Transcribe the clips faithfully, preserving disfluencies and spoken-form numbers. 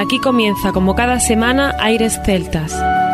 Aquí comienza, como cada semana, Aires Celtas.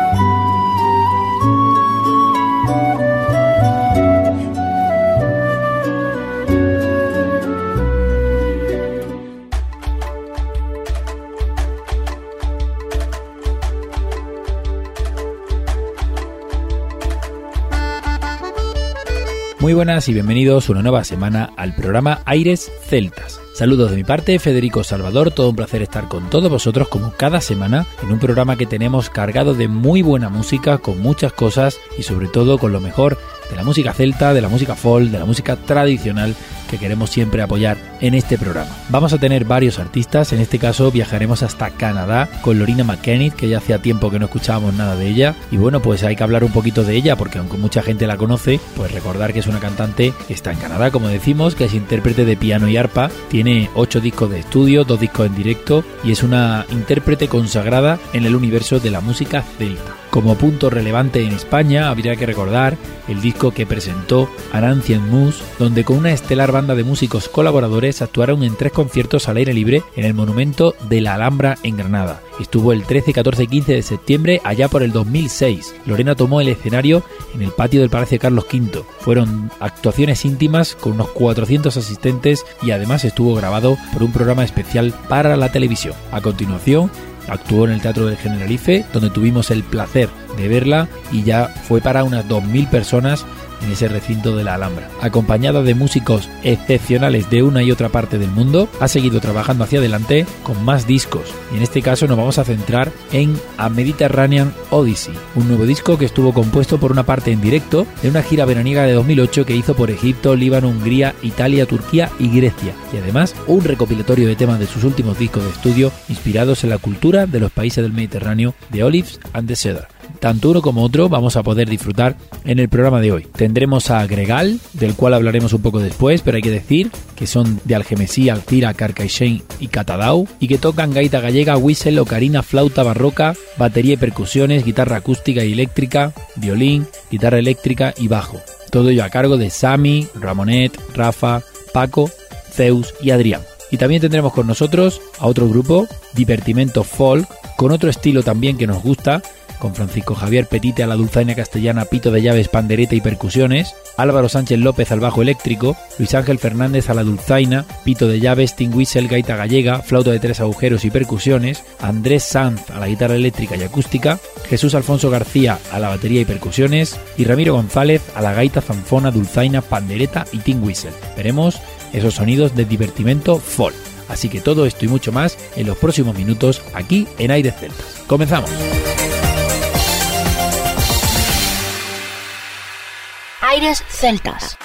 Muy buenas y bienvenidos una nueva semana al programa Aires Celtas. Saludos de mi parte, Federico Salvador, todo un placer estar con todos vosotros como cada semana en un programa que tenemos cargado de muy buena música, con muchas cosas y sobre todo con lo mejor de la música celta, de la música folk, de la música tradicional que queremos siempre apoyar en este programa. Vamos a tener varios artistas, en este caso viajaremos hasta Canadá con Loreena McKennitt, que ya hacía tiempo que no escuchábamos nada de ella, y bueno, pues hay que hablar un poquito de ella porque aunque mucha gente la conoce, pues recordar que es una cantante que está en Canadá, como decimos, que es intérprete de piano y arpa, tiene ocho discos de estudio, dos discos en directo y es una intérprete consagrada en el universo de la música celta. Como punto relevante en España, habría que recordar el disco que presentó An Ancient Moose, donde con una estelar banda de músicos colaboradores actuaron en tres conciertos al aire libre en el Monumento de la Alhambra en Granada. Estuvo el trece, catorce y quince de septiembre allá por el dos mil seis. Loreena tomó el escenario en el patio del Palacio Carlos quinto. Fueron actuaciones íntimas con unos cuatrocientos asistentes y además estuvo grabado por un programa especial para la televisión. A continuación, actuó en el Teatro del Generalife, donde tuvimos el placer de verla y ya fue para unas dos mil personas en ese recinto de la Alhambra. Acompañada de músicos excepcionales de una y otra parte del mundo, ha seguido trabajando hacia adelante con más discos. Y en este caso nos vamos a centrar en A Mediterranean Odyssey, un nuevo disco que estuvo compuesto por una parte en directo de una gira veraniega de dos mil ocho que hizo por Egipto, Líbano, Hungría, Italia, Turquía y Grecia. Y además un recopilatorio de temas de sus últimos discos de estudio inspirados en la cultura de los países del Mediterráneo, The Olives and the Cedar. Tanto uno como otro vamos a poder disfrutar en el programa de hoy. Tendremos a Gregal, del cual hablaremos un poco después, pero hay que decir que son de Algemesí, Alcira, Carcaixent y Catadau, y que tocan gaita gallega, whistle, ocarina, flauta barroca, batería y percusiones, guitarra acústica y eléctrica, violín, guitarra eléctrica y bajo. Todo ello a cargo de Sami, Ramonet, Rafa, Paco, Zeus y Adrián. Y también tendremos con nosotros a otro grupo, Divertimento Folk, con otro estilo también que nos gusta, con Francisco Javier Petite a la dulzaina castellana, pito de llaves, pandereta y percusiones, Álvaro Sánchez López al bajo eléctrico, Luis Ángel Fernández a la dulzaina, pito de llaves, tin whistle, gaita gallega, flauta de tres agujeros y percusiones, Andrés Sanz a la guitarra eléctrica y acústica, Jesús Alfonso García a la batería y percusiones y Ramiro González a la gaita, zanfona, dulzaina, pandereta y tin whistle. Veremos esos sonidos de Divertimento Folk. Así que todo esto y mucho más en los próximos minutos aquí en Aires Celtas. ¡Comenzamos! Aires Celtas.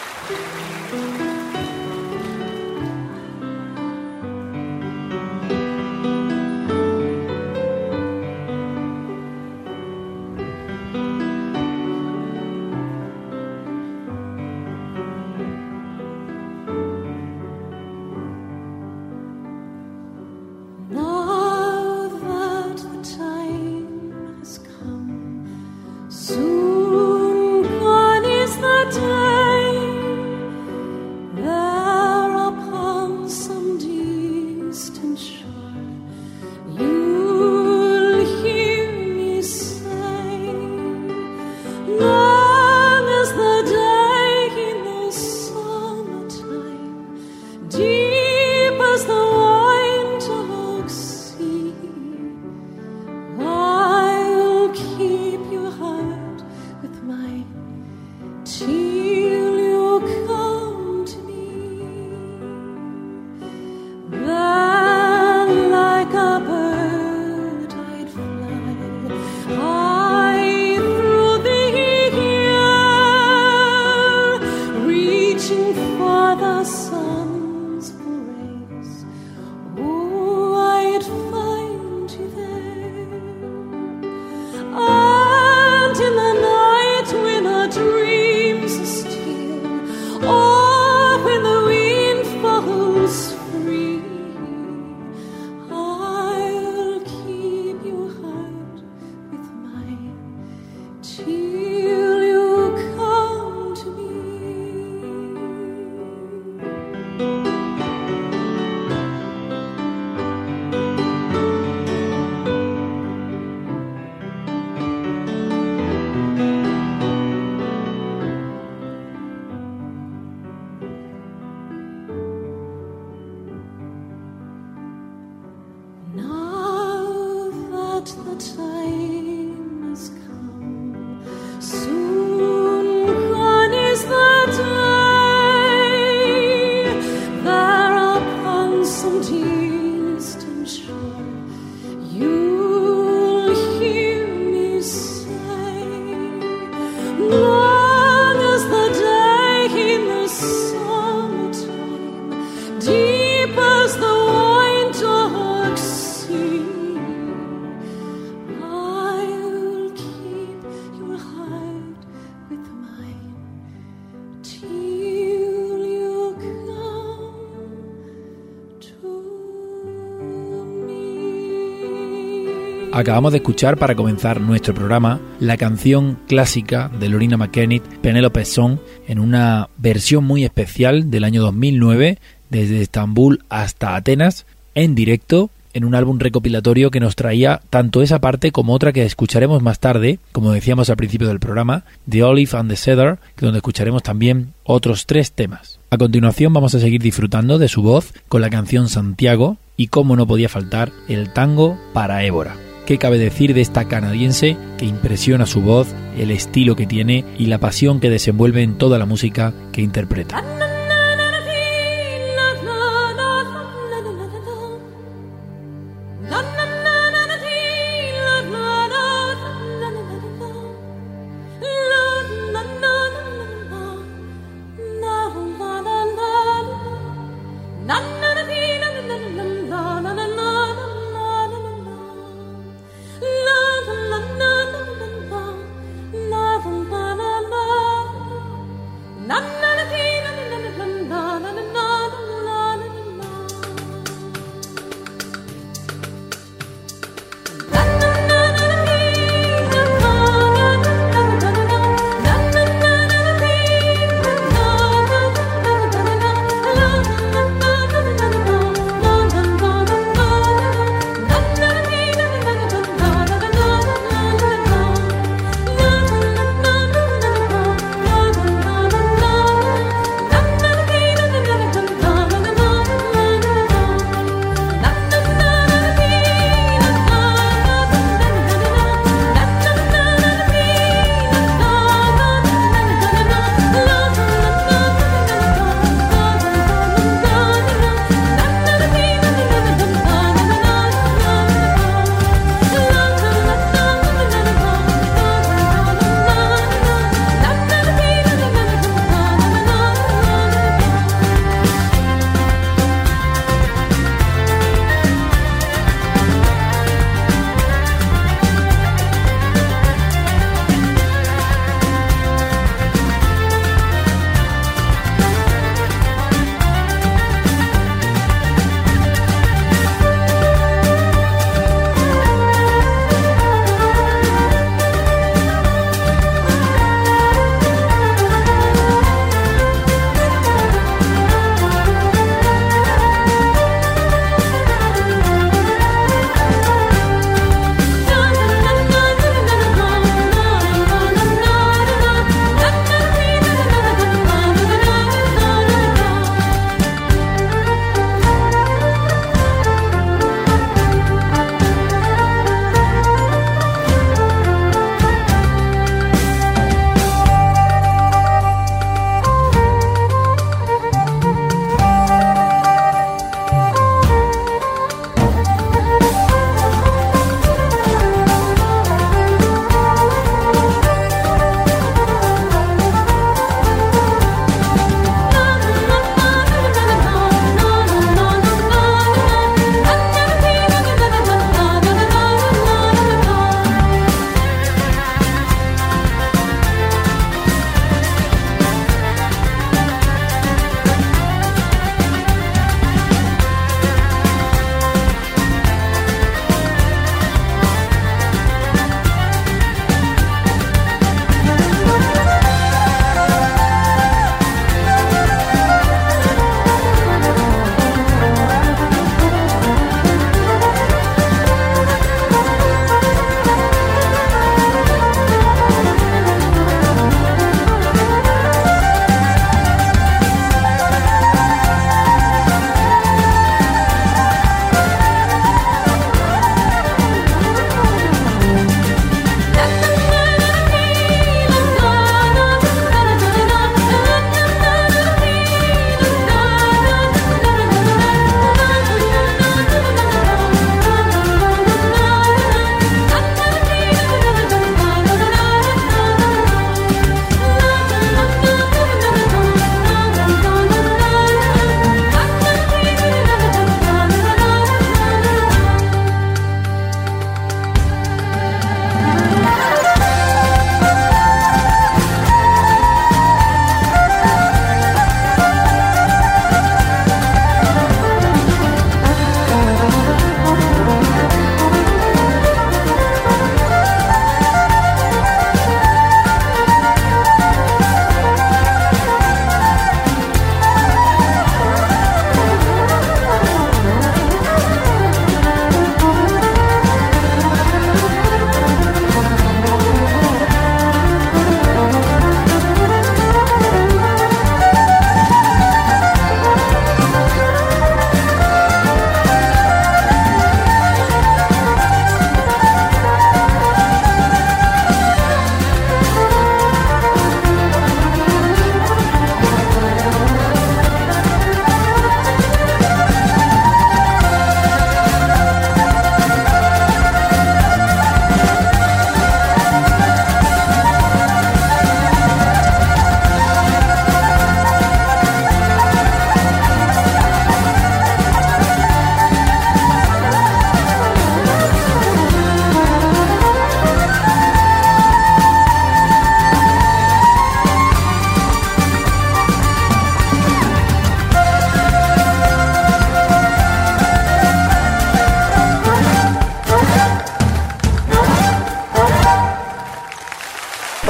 Soon gone is the time Acabamos de escuchar para comenzar nuestro programa la canción clásica de Loreena McKennitt, Penelope Song, en una versión muy especial del año dos mil nueve, desde Estambul hasta Atenas, en directo, en un álbum recopilatorio que nos traía tanto esa parte como otra que escucharemos más tarde, como decíamos al principio del programa, The Olive and the Cedar, donde escucharemos también otros tres temas. A continuación vamos a seguir disfrutando de su voz con la canción Santiago y, como no podía faltar, el tango para Évora. ¿Qué cabe decir de esta canadiense que impresiona su voz, el estilo que tiene y la pasión que desenvuelve en toda la música que interpreta? Love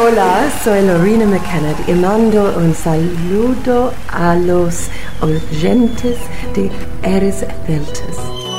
Hola, soy Lorena McKenna y mando un saludo a los oyentes de Aires Celtas.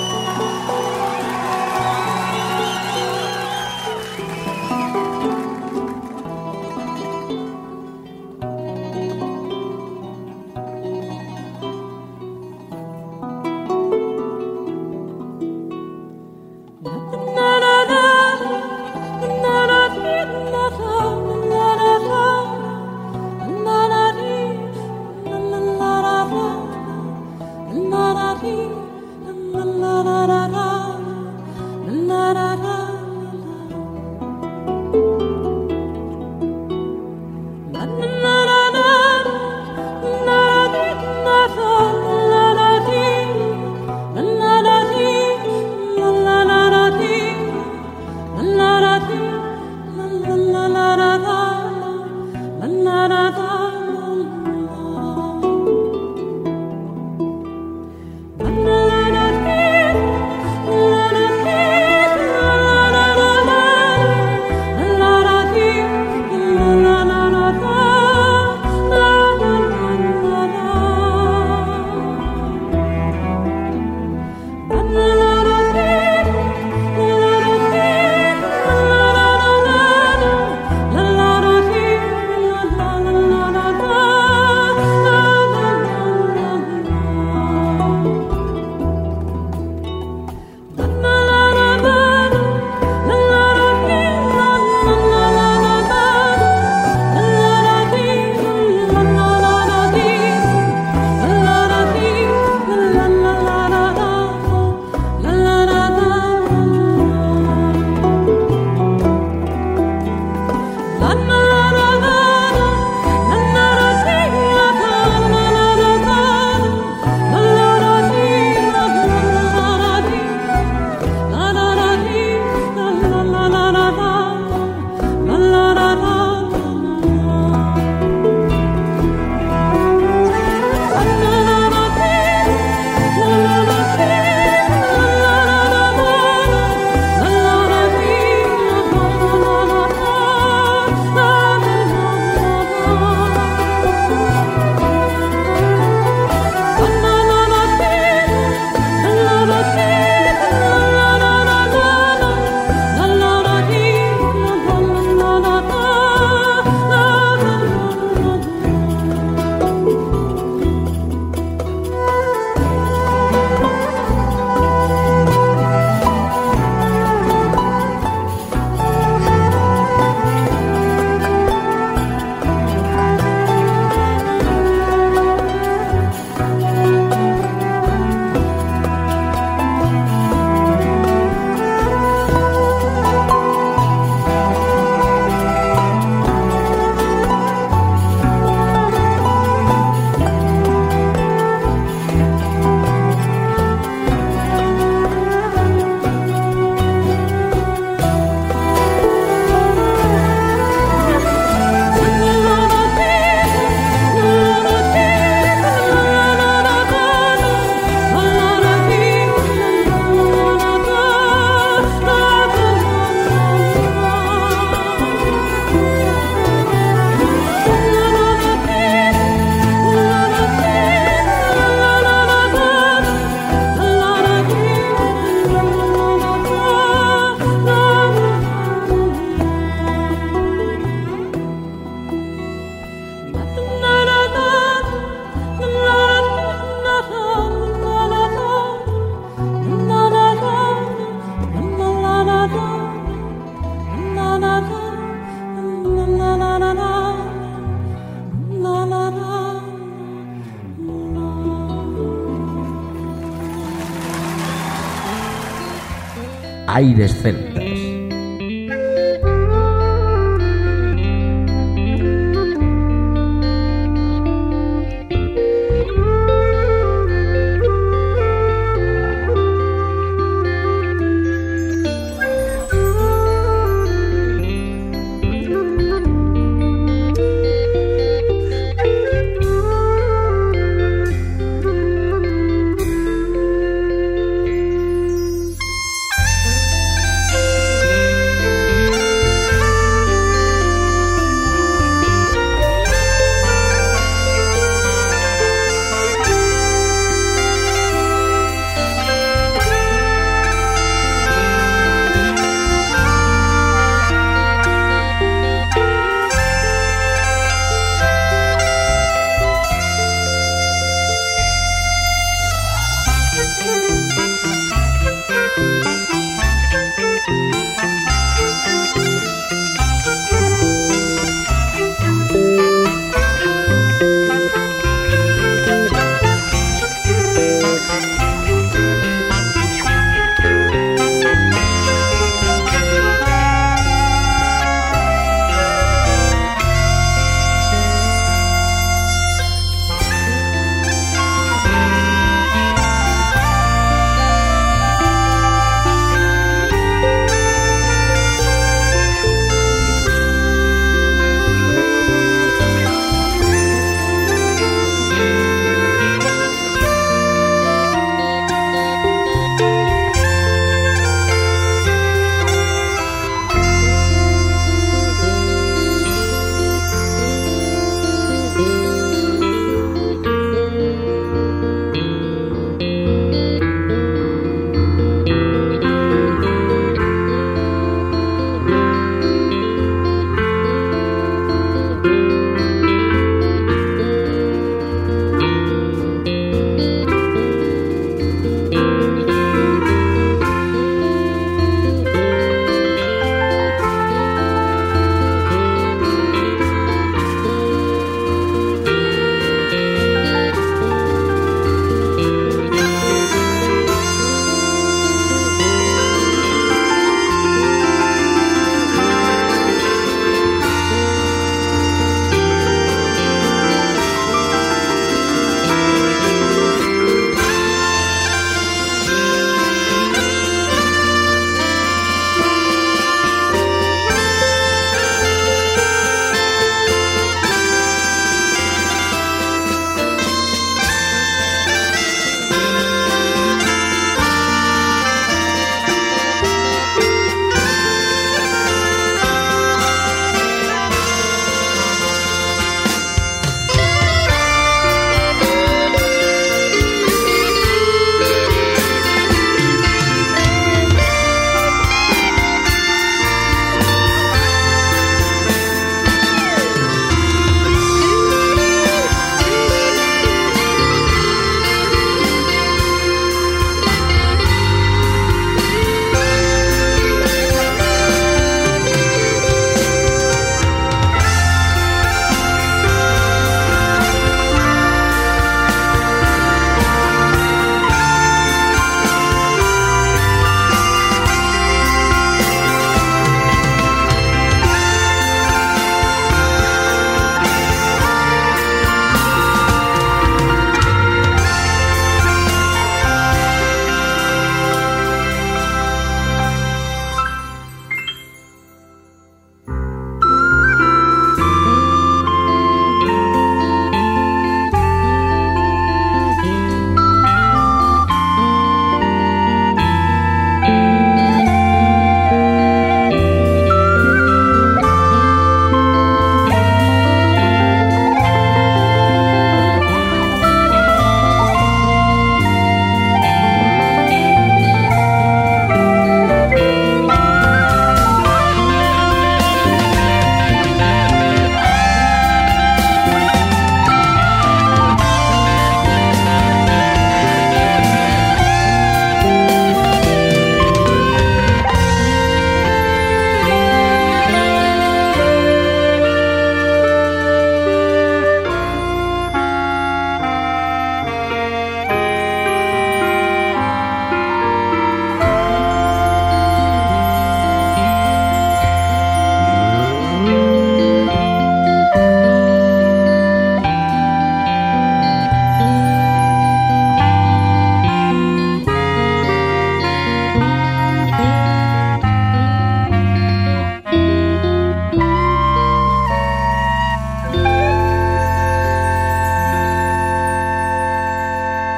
Aires Celtas.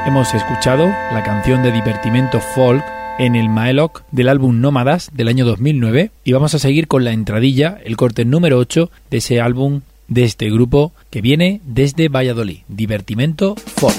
Hemos escuchado la canción de divertimento folk en el Maelok del álbum Nómadas del año dos mil nueve y vamos a seguir con la entradilla, el corte número ocho de ese álbum de este grupo que viene desde Valladolid, divertimento folk.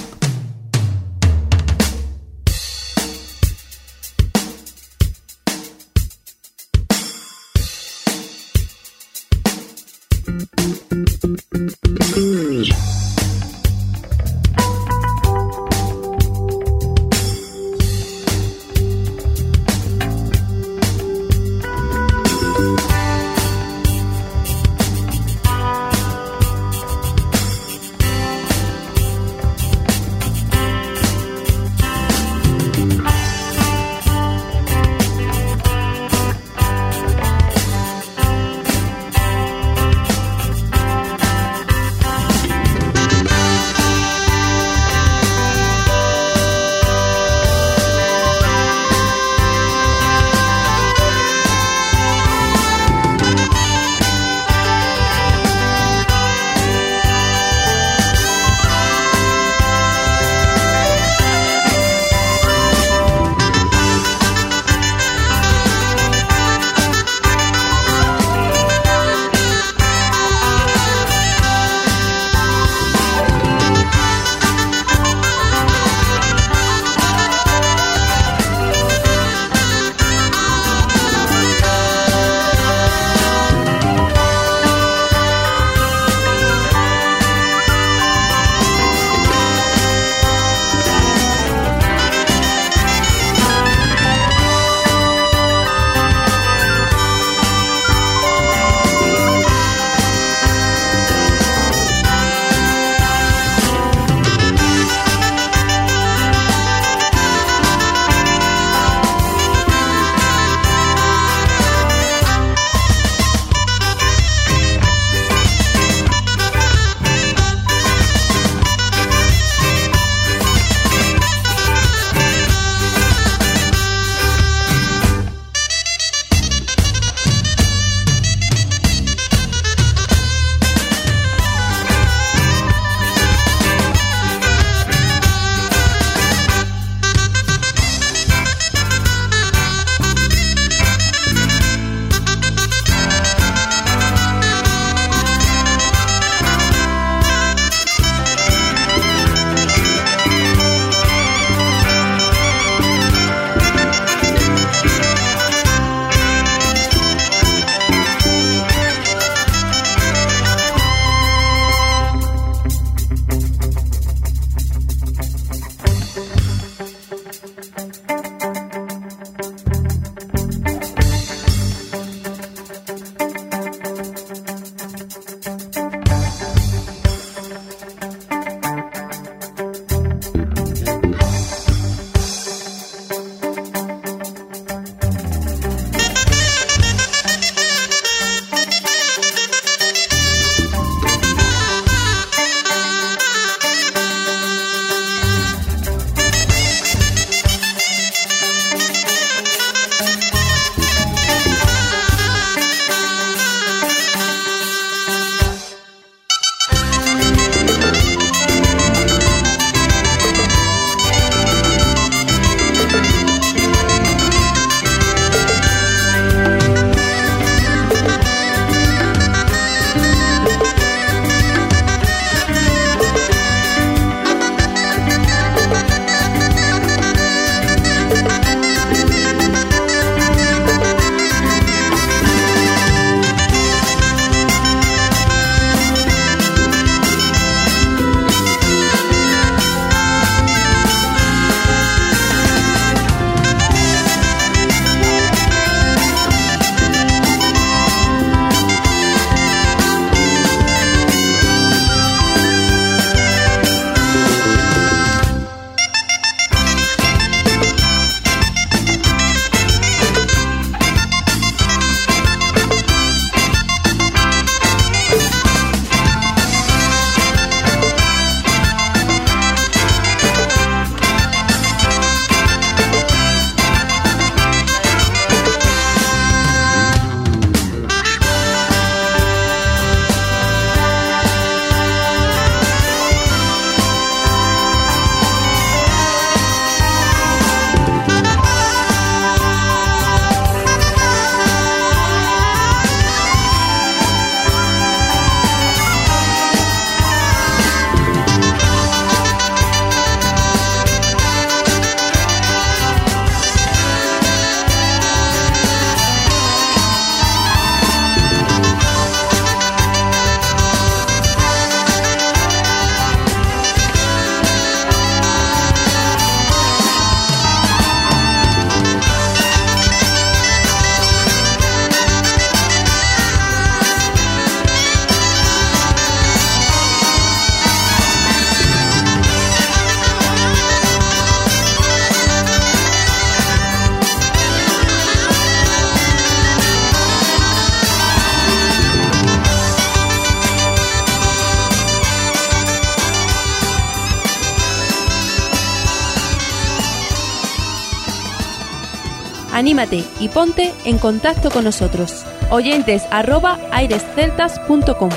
Anímate y ponte en contacto con nosotros. Oyentes arroba airesceltas punto com.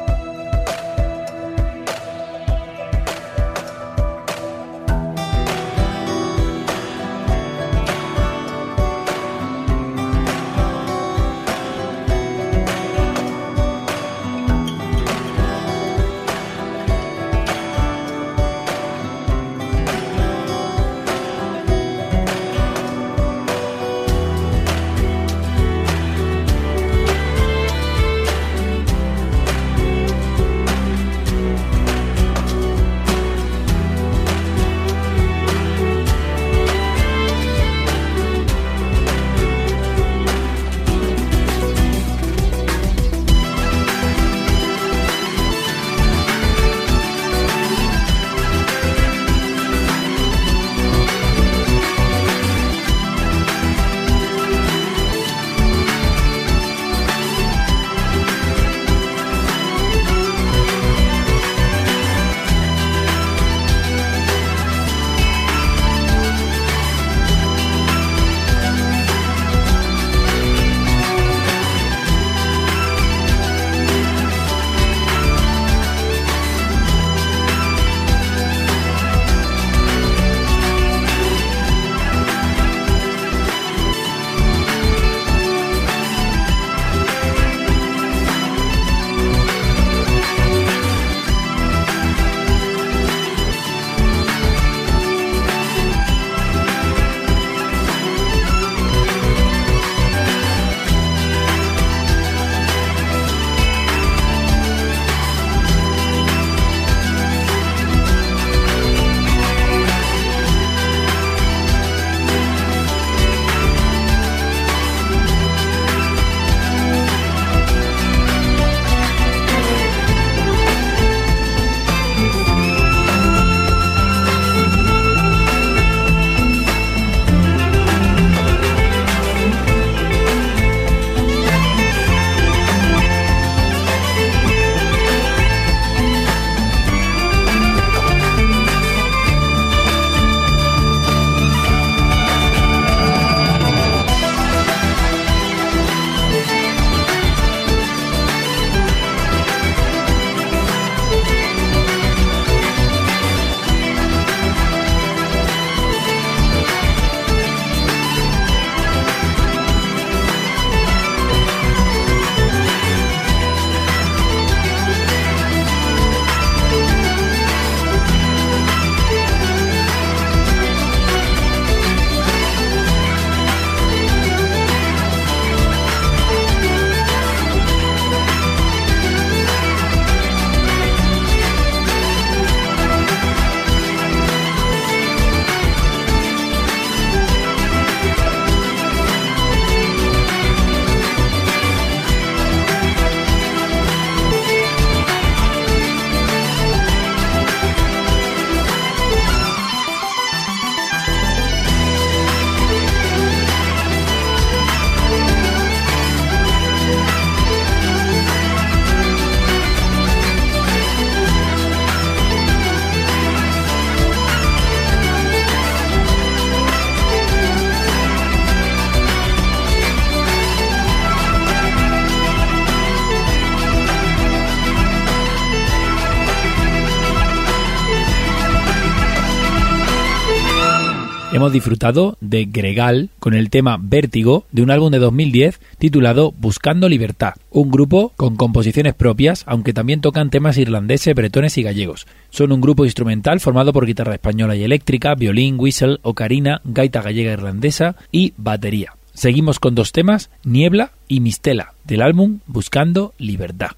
Hemos disfrutado de Gregal con el tema Vértigo de un álbum de dos mil diez titulado Buscando Libertad, un grupo con composiciones propias, aunque también tocan temas irlandeses, bretones y gallegos. Son un grupo instrumental formado por guitarra española y eléctrica, violín, whistle, ocarina, gaita gallega irlandesa y batería. Seguimos con dos temas, Niebla y Mistela, del álbum Buscando Libertad.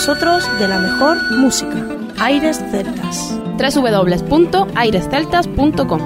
nosotros de la mejor música. Aires Celtas. doble u doble u doble u punto aires celtas punto com.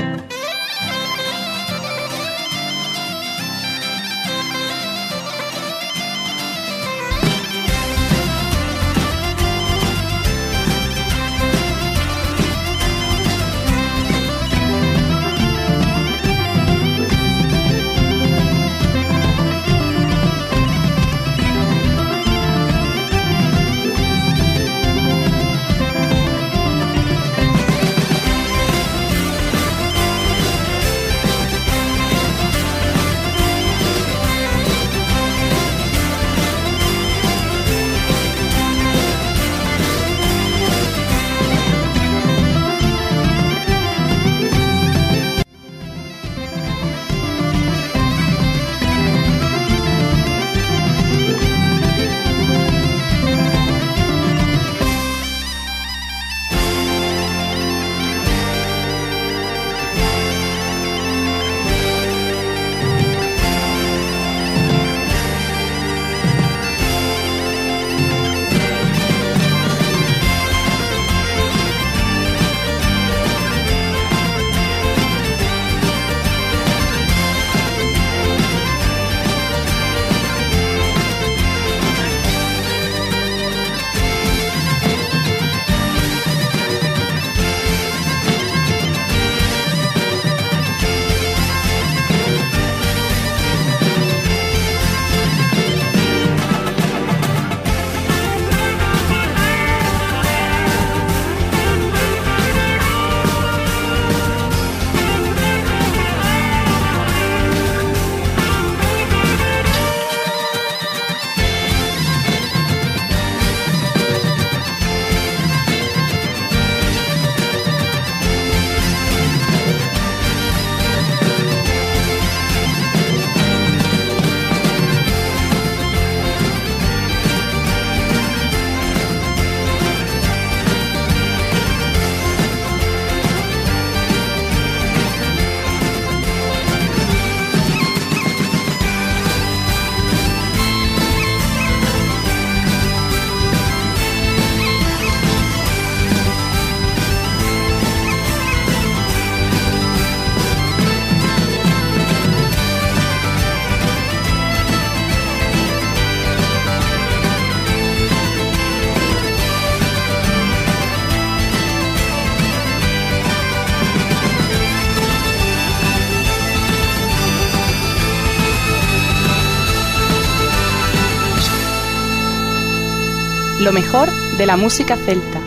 Lo mejor de la música celta.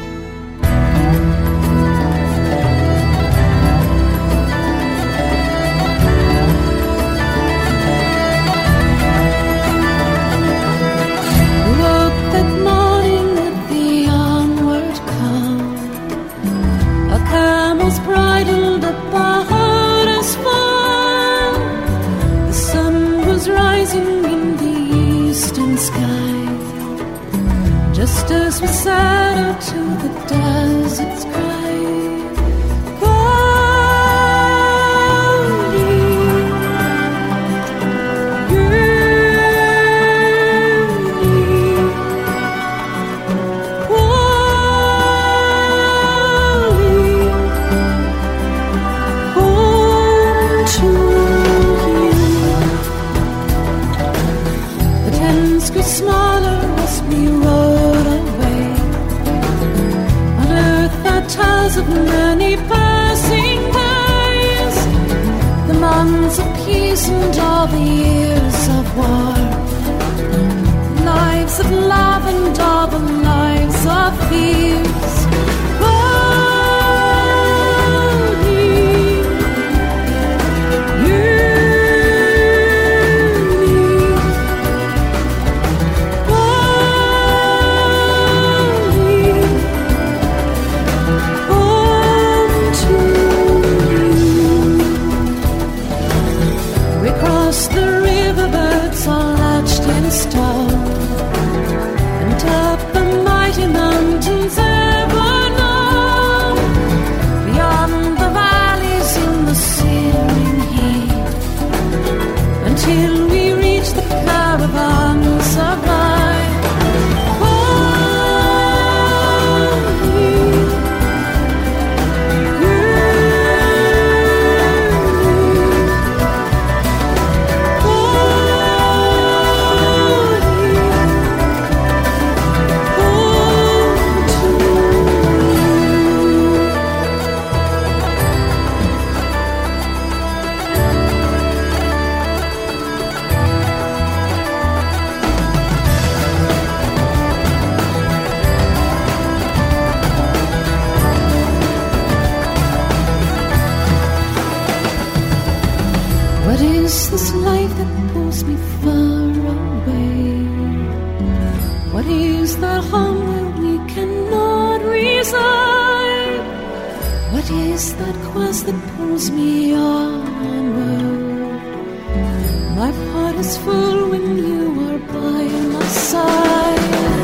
Just as we sat out to the desert's cry, Gwali, Gwali, Gwali, home to you. The tents grew smaller as we rode away, unearthed the tales of many passing days, the months of peace and all the years of war, the lives of love and all the lives of fears. Stone and up the mighty mountains. is this life that pulls me far away? What is that home where we cannot reside? What is that quest that pulls me onward? My heart is full when you are by my side.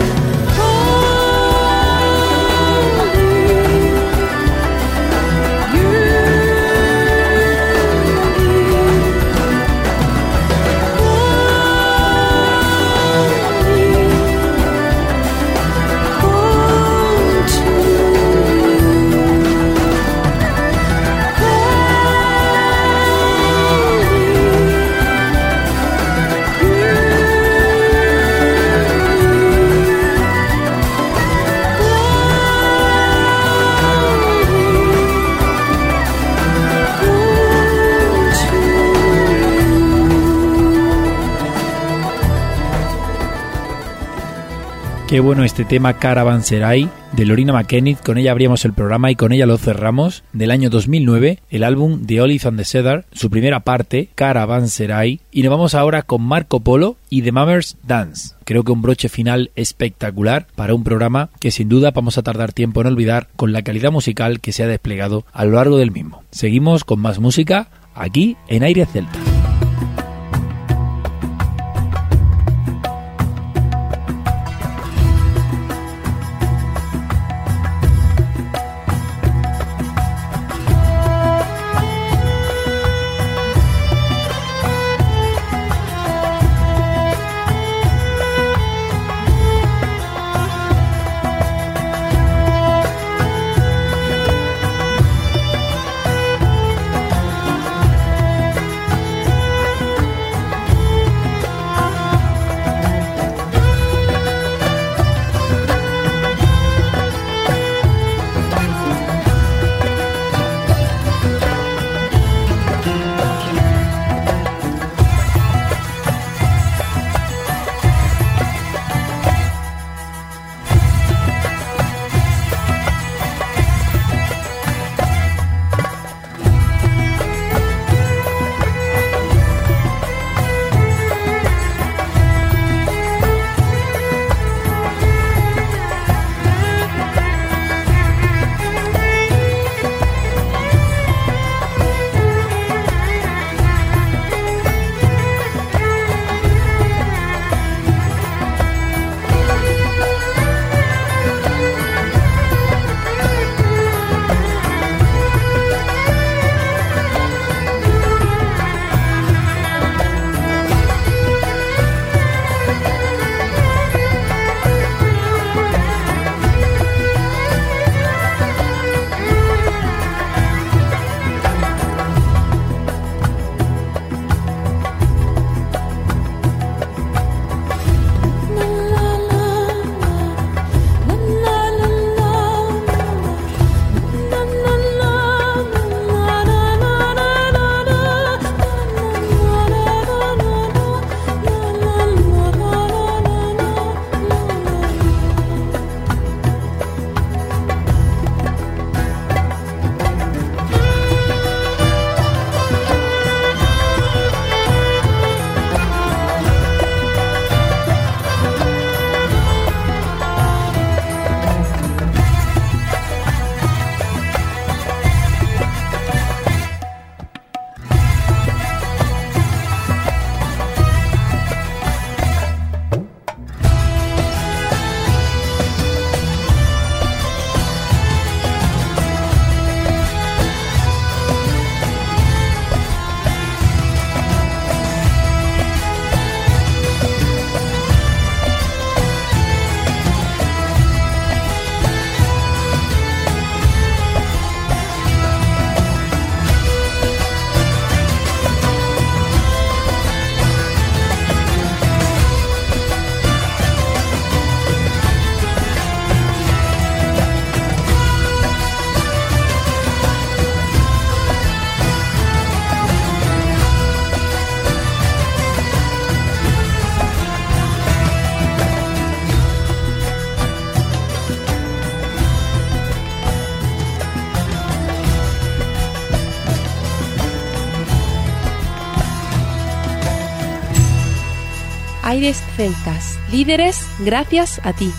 Qué bueno este tema Caravanserai de Loreena McKennitt. Con ella abríamos el programa y con ella lo cerramos. Del año dos mil nueve, el álbum The Olive and the Cedar, su primera parte, Caravanserai. Y nos vamos ahora con Marco Polo y The Mummers Dance. Creo que un broche final espectacular para un programa que sin duda vamos a tardar tiempo en olvidar con la calidad musical que se ha desplegado a lo largo del mismo. Seguimos con más música aquí en Aires Celtas. Thank Aires Celtas. Líderes, gracias a ti.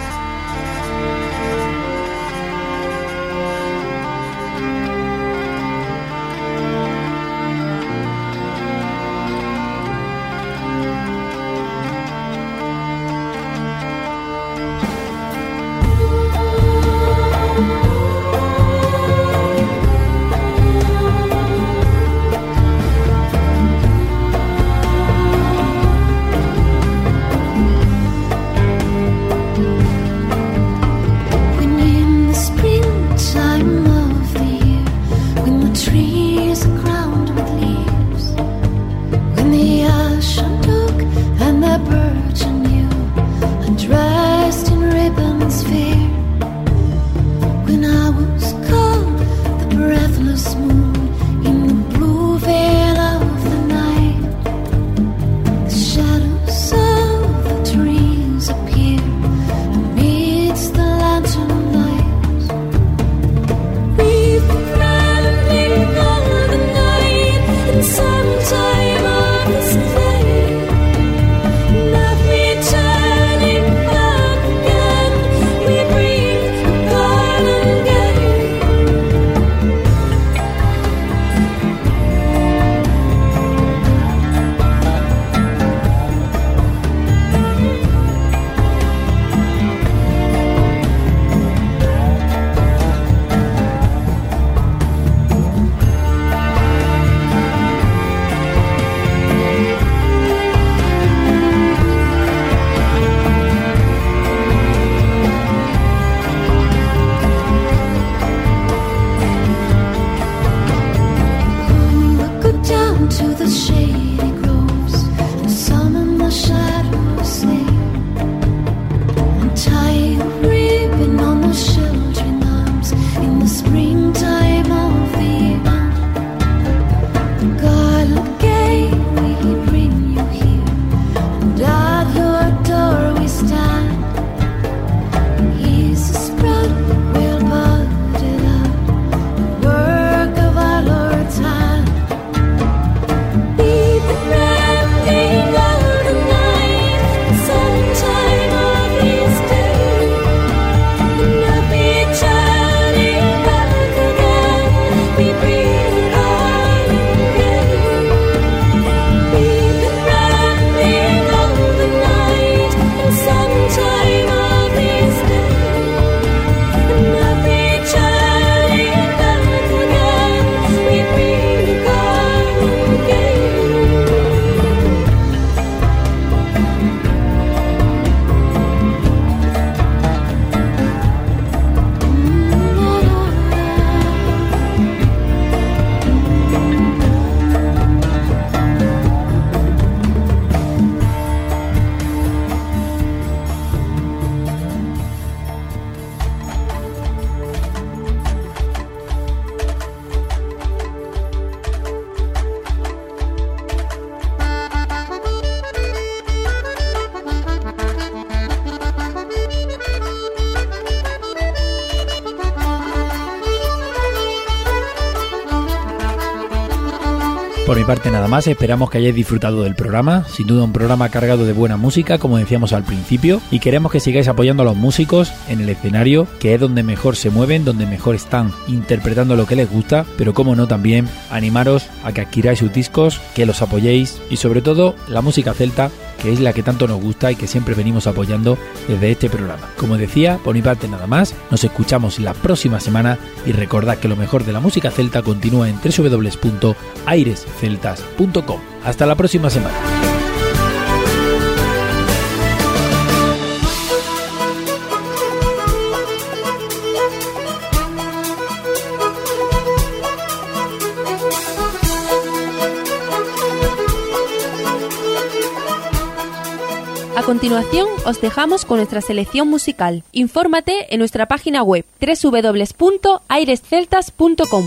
Por mi parte nada más, esperamos que hayáis disfrutado del programa, sin duda un programa cargado de buena música, como decíamos al principio, y queremos que sigáis apoyando a los músicos en el escenario, que es donde mejor se mueven, donde mejor están interpretando lo que les gusta, pero como no también animaros a que adquiráis sus discos, que los apoyéis y sobre todo la música celta, que es la que tanto nos gusta y que siempre venimos apoyando desde este programa. Como decía, por mi parte nada más, nos escuchamos la próxima semana y recordad que lo mejor de la música celta continúa en doble u doble u doble u punto aires celtas punto com. Hasta la próxima semana. A continuación, os dejamos con nuestra selección musical. Infórmate en nuestra página web doble u doble u doble u punto aires celtas punto com.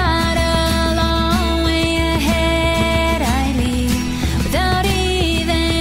Without even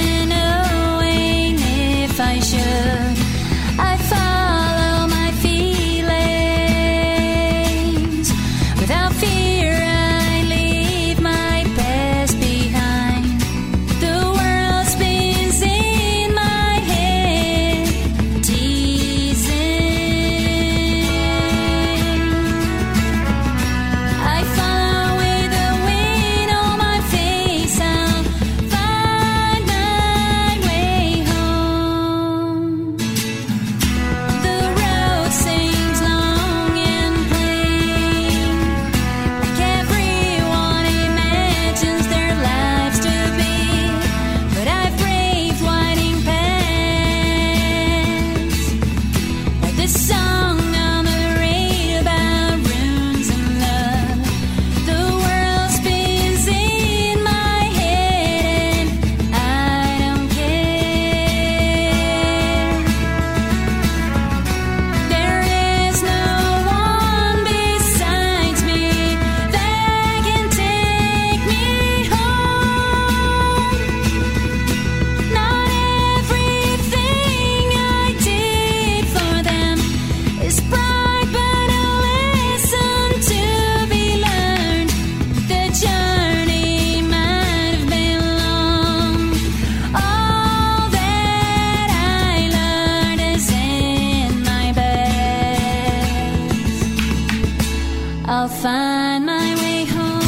I'll find my way home.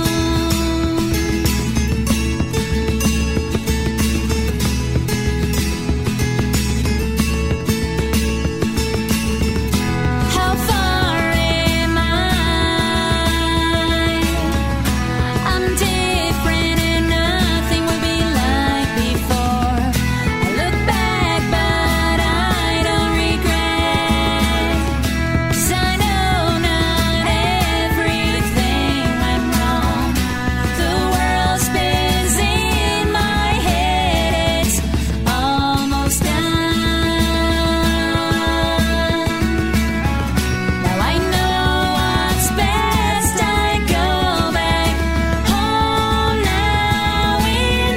How far am I? I'm different and nothing will be like before. I look back but I don't regret, 'cause I know not everything went wrong. The world spins in my head, it's almost done. Now I know what's best, I go back home now in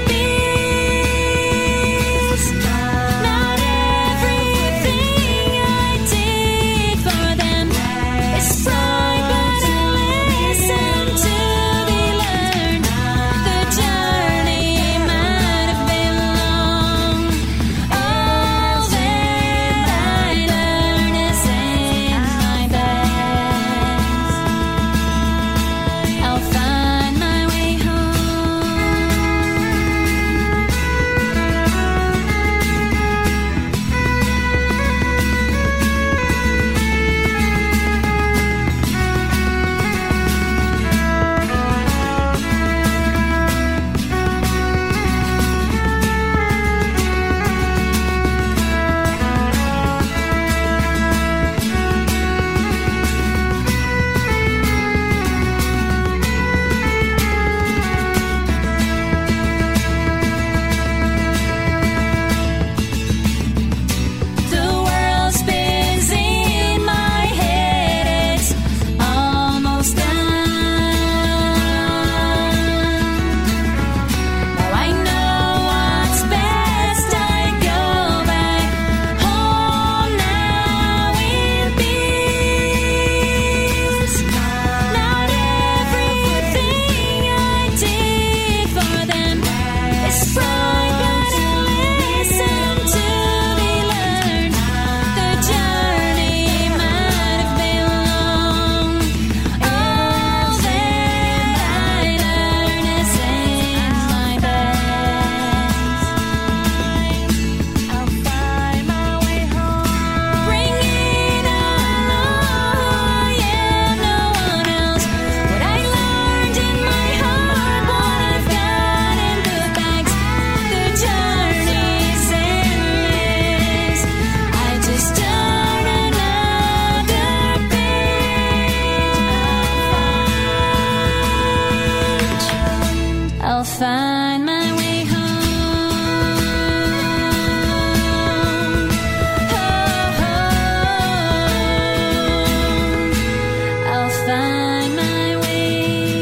peace. Not everything I did for them is right, but a lesson to be learned. The journey might have been long. All that I learned is in my best. I'll find my way home. The world spins in my head, it's almost done. Now I know what's best, I go back home now in peace. Not everything I did for them is right, but a lesson to be learned. The journey might have been long. All that I learned is in my best. I'll find my way home. Bringing along, yeah, no one else. What I learned in my heart, what I've got in the bags. The journey's endless. I just turn another page. I'll find my way home. Oh, I'll find my way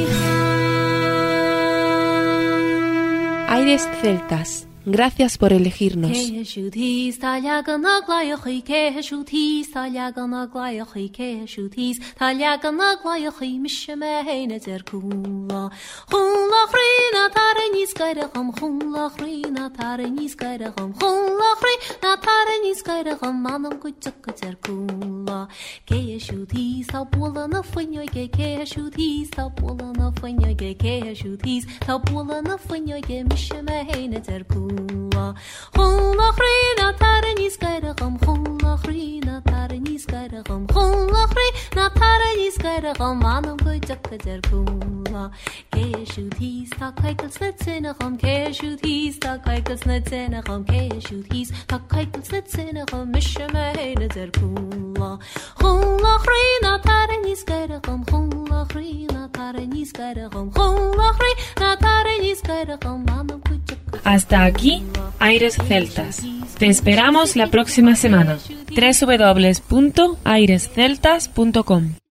home. Aires celtas. Gracias por elegirnos. Keshutís talyagan aglayachi, keshutís talyagan aglayachi, keshutís talyagan aglayachi, mishemeina zerkula. Khulakhrina taranis kairagam, khulakhrina taranis kairagam, khulakhrina taranis kairagam, manam kuchakka zerkula. Keshutís tabola na fanyoge, keshutís tabola na fanyoge, keshutís tabola na fanyoge, mishemeina zerkula. Khulakhrina taranis kairagam, khulakhrina taranis kairagam, khulakhrina taranis kairagam, manam kuchakka zerkula. Keshutís takaikals netsenagam, keshutís takaikals netsenagam, keshutís takaikals netsenagam, mishemeina zerkula. Khulakhrina taranis kairagam, khulakhrina taranis kairagam, khulakhrina taranis kairagam, manam kuchakka. Hasta aquí, Aires Celtas. Te esperamos la próxima semana. doble u doble u doble u punto aires celtas punto com